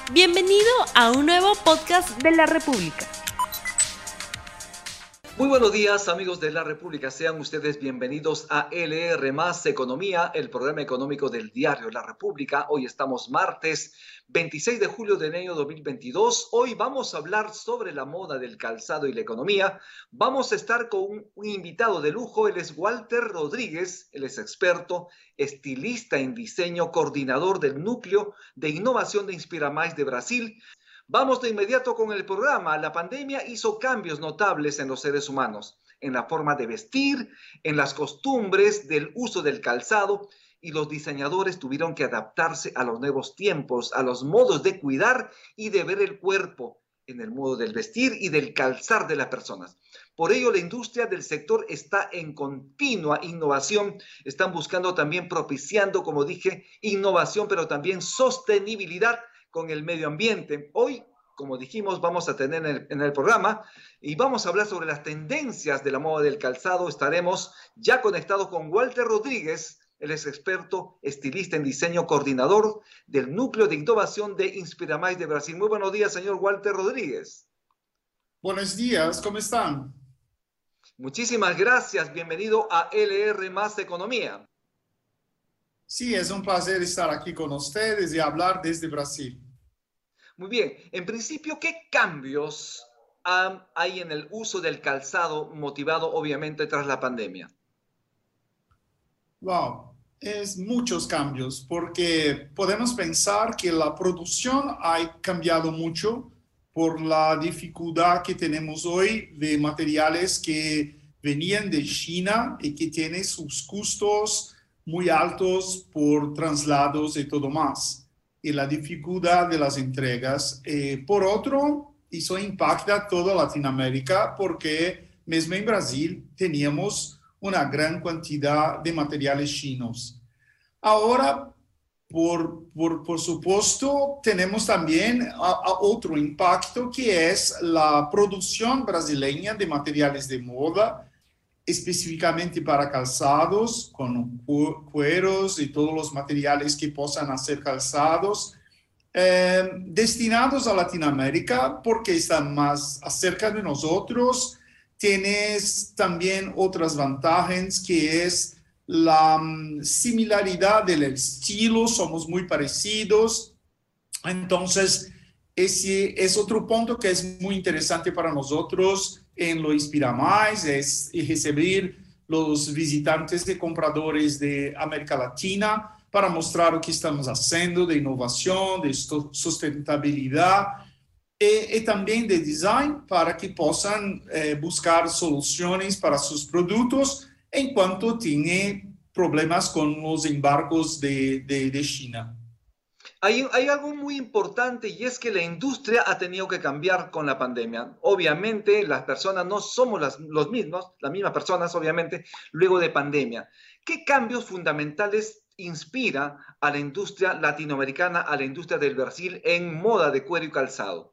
Bienvenido a un nuevo podcast de La República. Muy buenos días, amigos de La República. Sean ustedes bienvenidos a LR Más Economía, el programa económico del diario La República. Hoy estamos martes 26 de julio del año 2022. Hoy vamos a hablar sobre la moda del calzado y la economía. Vamos a estar con un invitado de lujo. Él es Walter Rodríguez. Él es experto, estilista en diseño, coordinador del Núcleo de Innovación de Inspiramais de Brasil. Vamos de inmediato con el programa. La pandemia hizo cambios notables en los seres humanos, en la forma de vestir, en las costumbres del uso del calzado, y los diseñadores tuvieron que adaptarse a los nuevos tiempos, a los modos de cuidar y de ver el cuerpo en el modo del vestir y del calzar de las personas. Por ello, la industria del sector está en continua innovación. Están buscando también propiciando, como dije, innovación, pero también sostenibilidad con el medio ambiente. Hoy, como dijimos, vamos a tener en el programa y vamos a hablar sobre las tendencias de la moda del calzado. Estaremos ya conectados con Walter Rodríguez. Él es experto, estilista en diseño, coordinador del Núcleo de Innovación de Inspiramais de Brasil. Muy buenos días, señor Walter Rodríguez. Buenos días, ¿cómo están? Muchísimas gracias. Bienvenido a LR Más Economía. Sí, es un placer estar aquí con ustedes y hablar desde Brasil. Muy bien. En principio, ¿qué cambios hay en el uso del calzado motivado obviamente tras la pandemia? Wow, es muchos cambios porque podemos pensar que la producción ha cambiado mucho por la dificultad que tenemos hoy de materiales que venían de China y que tienen sus costos muy altos por traslados y todo más, y la dificultad de las entregas. Por otro, eso impacta a toda Latinoamérica porque mismo en Brasil teníamos una gran cantidad de materiales chinos. Ahora, por supuesto, tenemos también otro impacto que es la producción brasileña de materiales de moda, específicamente para calzados, con cueros y todos los materiales que puedan hacer calzados, destinados a Latinoamérica porque están más cerca de nosotros. Tienes también otras ventajas que es la similaridad del estilo, somos muy parecidos. Entonces, ese es otro punto que es muy interesante para nosotros en lo Inspiramais, es recibir los visitantes y compradores de América Latina para mostrar lo que estamos haciendo de innovación, de sustentabilidad y también de design para que puedan buscar soluciones para sus productos en cuanto tienen problemas con los embargos de China. Hay algo muy importante y es que la industria ha tenido que cambiar con la pandemia. Obviamente las personas no somos las mismas personas, obviamente, luego de pandemia. ¿Qué cambios fundamentales inspira a la industria latinoamericana, a la industria del Brasil en moda de cuero y calzado?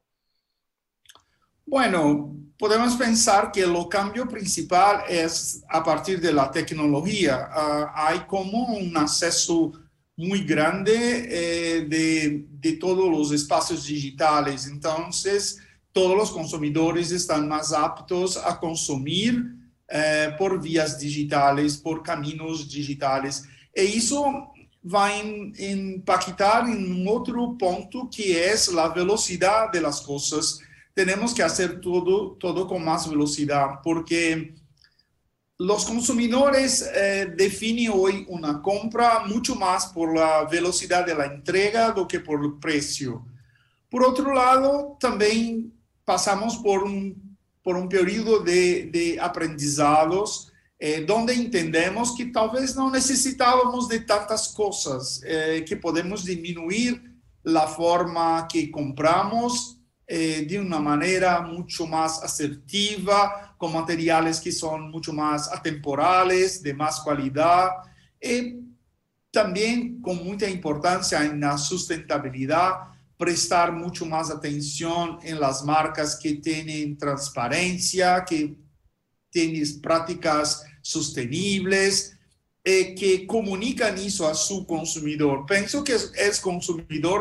Bueno, podemos pensar que el cambio principal es a partir de la tecnología. Hay como un acceso muy grande de todos los espacios digitales. Entonces, todos los consumidores están más aptos a consumir por vías digitales, por caminos digitales. Y eso va a impactar en un otro punto que es la velocidad de las cosas. Tenemos que hacer todo con más velocidad porque los consumidores definen hoy una compra mucho más por la velocidad de la entrega do que por el precio. Por otro lado, también pasamos por un periodo de aprendizados donde entendemos que tal vez no necesitábamos de tantas cosas, que podemos disminuir la forma que compramos de una manera mucho más asertiva, con materiales que son mucho más atemporales, de más calidad, y también con mucha importancia en la sustentabilidad, prestar mucho más atención en las marcas que tienen transparencia, que tienen prácticas sostenibles, que comunican eso a su consumidor. Pienso que el consumidor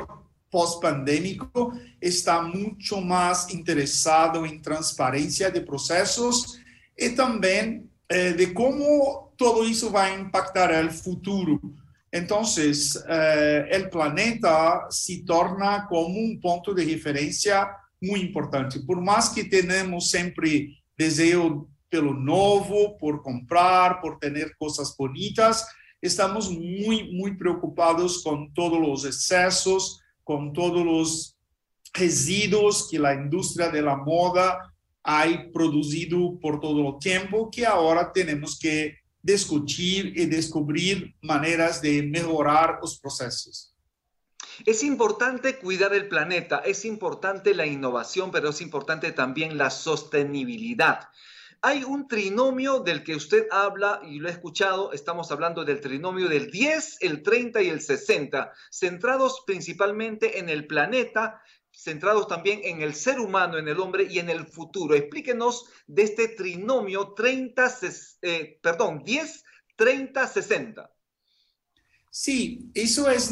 post-pandémico está mucho más interesado en transparencia de procesos y también de cómo todo eso va a impactar el futuro. Entonces, el planeta se torna como un punto de referencia muy importante. Por más que tenemos siempre deseo pelo novo, por comprar, por tener cosas bonitas, estamos muy preocupados con todos los excesos, con todos los residuos que la industria de la moda ha producido por todo el tiempo, que ahora tenemos que discutir y descubrir maneras de mejorar los procesos. Es importante cuidar el planeta, es importante la innovación, pero es importante también la sostenibilidad. Hay un trinomio del que usted habla y lo he escuchado, estamos hablando del trinomio del 10, el 30 y el 60, centrados principalmente en el planeta, centrados también en el ser humano, en el hombre y en el futuro. Explíquenos de este trinomio 10, 30, 60. Sí, eso es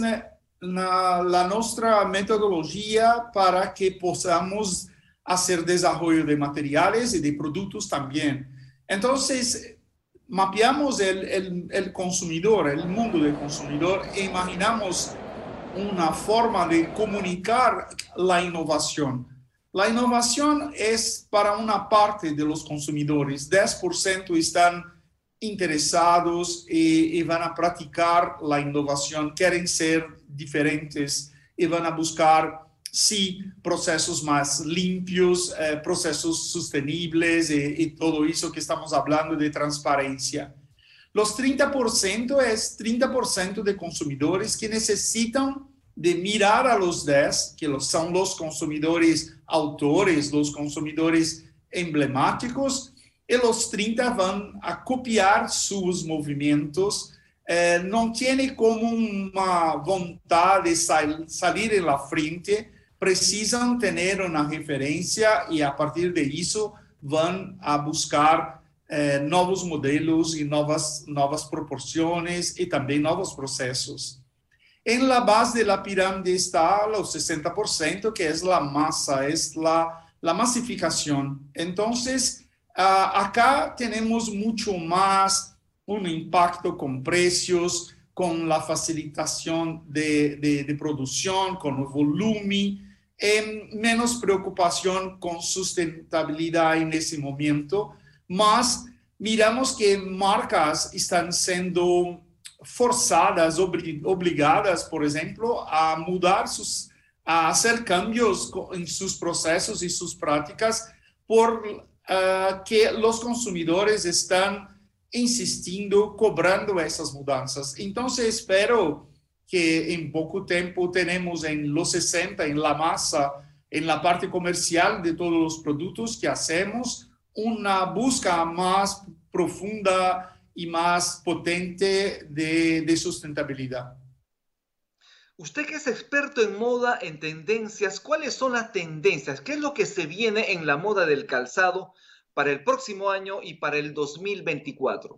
la nuestra metodología para que podamos hacer desarrollo de materiales y de productos también. Entonces, mapeamos el consumidor, el mundo del consumidor e imaginamos una forma de comunicar la innovación. La innovación es para una parte de los consumidores, 10% están interesados y van a practicar la innovación, quieren ser diferentes y van a buscar, sí, procesos más limpios, procesos sostenibles y todo eso que estamos hablando de transparencia. Los 30% es 30% de consumidores que necesitan de mirar a los 10, que son los consumidores autores, los consumidores emblemáticos, y los 30 van a copiar sus movimientos. No tiene como una voluntad de salir en la frente, precisan tener una referencia y a partir de eso van a buscar nuevos modelos y nuevas proporciones y también nuevos procesos. En la base de la pirámide está los 60%, que es la masa, es la masificación. Entonces, acá tenemos mucho más un impacto con precios, con la facilitación de producción, con el volumen, menos preocupación con sustentabilidad en ese momento, más miramos que marcas están siendo forzadas, obligadas, por ejemplo, a mudar a hacer cambios en sus procesos y sus prácticas que los consumidores están insistiendo, cobrando esas mudanzas. Entonces, espero que en poco tiempo tenemos en los 60, en la masa, en la parte comercial de todos los productos que hacemos, una búsqueda más profunda y más potente de sustentabilidad. Usted que es experto en moda, en tendencias, ¿cuáles son las tendencias? ¿Qué es lo que se viene en la moda del calzado para el próximo año y para el 2024?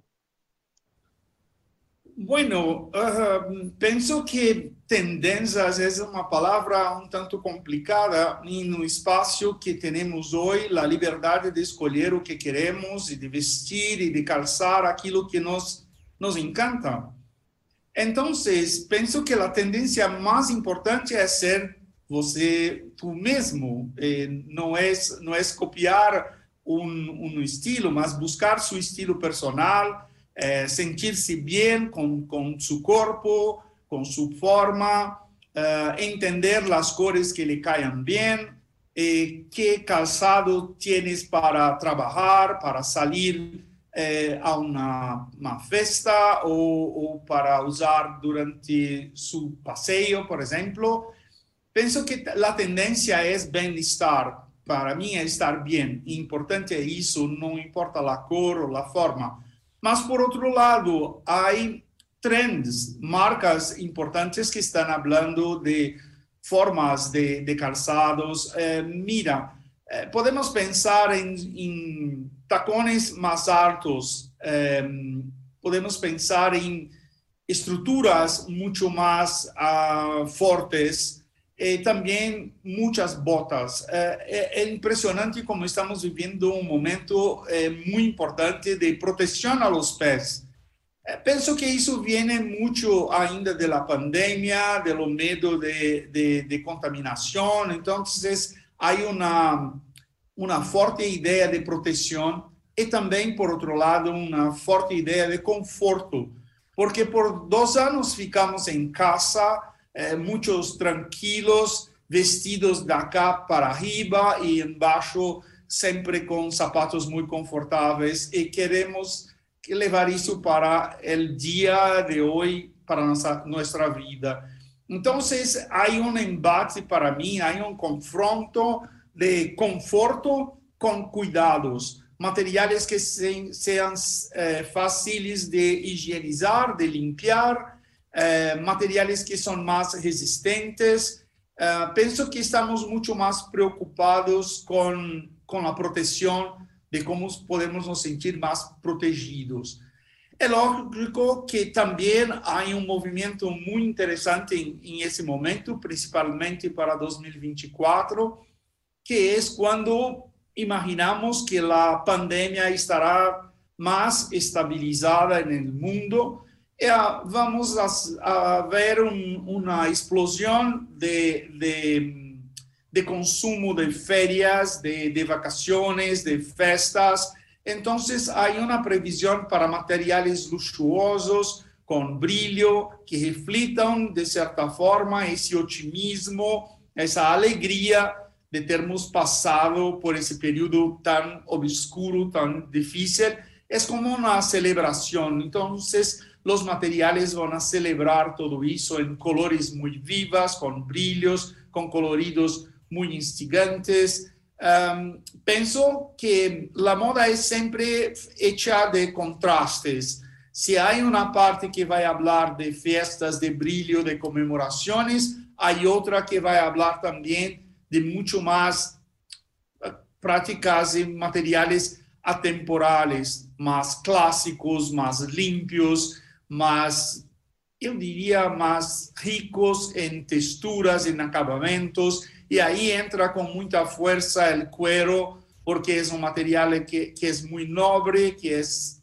Bueno, pienso que tendencias es una palabra un tanto complicada en un espacio que tenemos hoy, la libertad de escoger lo que queremos y de vestir y de calzar aquello que nos encanta. Entonces, pienso que la tendencia más importante es ser tú mismo. No es copiar un estilo, mas buscar su estilo personal, sentirse bien con su cuerpo, con su forma, entender las cores que le caen bien, qué calzado tienes para trabajar, para salir a una fiesta o para usar durante su paseo, por ejemplo. Pienso que la tendencia es bienestar. Para mí es estar bien. Importante eso, no importa la cor o la forma. Mas, por otro lado, hay trends, marcas importantes que están hablando de formas de calzados. Podemos pensar en tacones más altos, podemos pensar en estructuras mucho más fuertes también muchas botas. Es impresionante como estamos viviendo un momento muy importante de protección a los pés. Penso que isso viene muito ainda da pandemia, do medo de contaminação. Então, há uma forte ideia de proteção e também, por outro lado, uma forte ideia de conforto, porque por 2 anos ficamos em casa, muitos tranquilos, vestidos da cá para arriba e embaixo, sempre com sapatos muito confortáveis, e queremos levar isso para o dia de hoje, para nossa vida. Então, há embate para mim, há confronto de conforto com cuidados, materiais que sejam fáceis de higienizar, de limpar, materiais que são mais resistentes. Penso que estamos muito mais preocupados com a proteção, de como podemos nos sentir mais protegidos. É lógico que também há movimento muito interessante em esse momento, principalmente para 2024, que é quando imaginamos que a pandemia estará mais estabilizada no mundo e vamos a ver uma explosão de consumo de férias, de vacaciones, de festas. Entonces, hay una previsión para materiales luxuosos, con brillo, que reflitan de cierta forma ese optimismo, esa alegría de termos pasado por ese periodo tan obscuro, tan difícil. Es como una celebración. Entonces, los materiales van a celebrar todo eso en colores muy vivas, con brillos, con coloridos muy instigantes. Penso que la moda es siempre hecha de contrastes. Si hay una parte que va a hablar de fiestas, de brillo, de conmemoraciones, hay otra que va a hablar también de mucho más prácticas y materiales atemporales, más clásicos, más limpios, más, yo diría, más ricos en texturas, en acabamentos. Y ahí entra con mucha fuerza el cuero, porque es un material que es muy noble, que es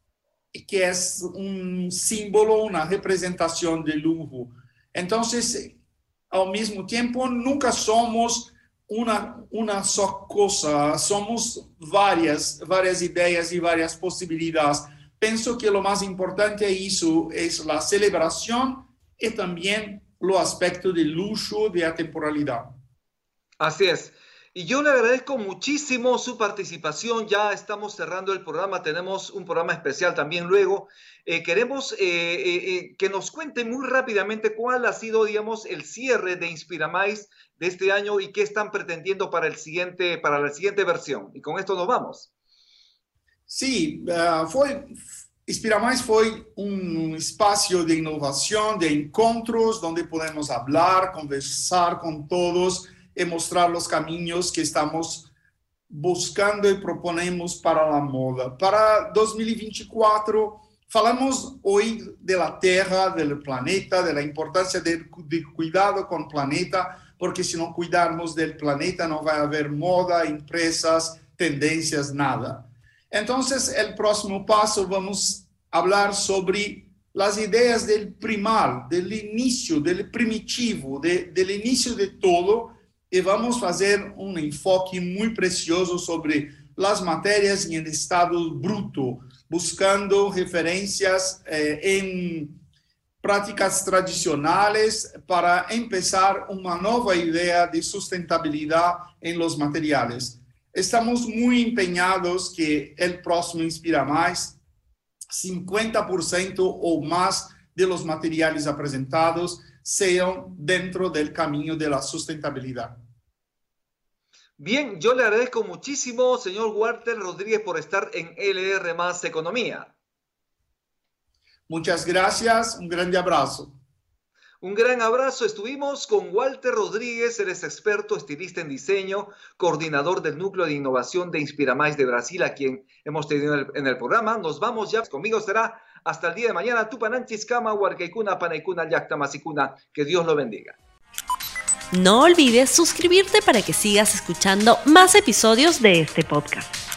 un símbolo, una representación de lujo. Entonces, al mismo tiempo, nunca somos una sola cosa, somos varias ideas y varias posibilidades. Pienso que lo más importante es la celebración y también los aspectos de lujo, de atemporalidad. Así es. Y yo le agradezco muchísimo su participación. Ya estamos cerrando el programa. Tenemos un programa especial también luego. Queremos que nos cuente muy rápidamente cuál ha sido, digamos, el cierre de Inspiramais de este año y qué están pretendiendo para la siguiente versión. Y con esto nos vamos. Sí, Inspiramais foi espaço de inovação, de encontros, onde podemos falar, conversar com todos e mostrar os caminhos que estamos buscando e proponemos para a moda. Para 2024, falamos hoje da Terra, do planeta, da importância de cuidado com o planeta, porque se não cuidarmos do planeta, não vai haver moda, empresas, tendências, nada. Então, o próximo passo, vamos falar sobre as ideias do primal, do início, do primitivo, do início de todo, e vamos fazer um enfoque muito precioso sobre as matérias em estado bruto, buscando referências em práticas tradicionais para começar uma nova ideia de sustentabilidade em los materiais. Estamos muito empenhados que o próximo Inspiramais, 50% ou mais de los materiais apresentados sean dentro del camino de la sustentabilidad. Bien, yo le agradezco muchísimo, señor Walter Rodríguez, por estar en LR Más Economía. Muchas gracias, un grande abrazo. Un gran abrazo. Estuvimos con Walter Rodríguez, él es experto, estilista en diseño, coordinador del Núcleo de Innovación de Inspiramais de Brasil, a quien hemos tenido en el programa. Nos vamos ya. Conmigo será hasta el día de mañana. Tupananchis Kama, Huarcaicuna, Panaicuna, Yacta Masicuna. Que Dios lo bendiga. No olvides suscribirte para que sigas escuchando más episodios de este podcast.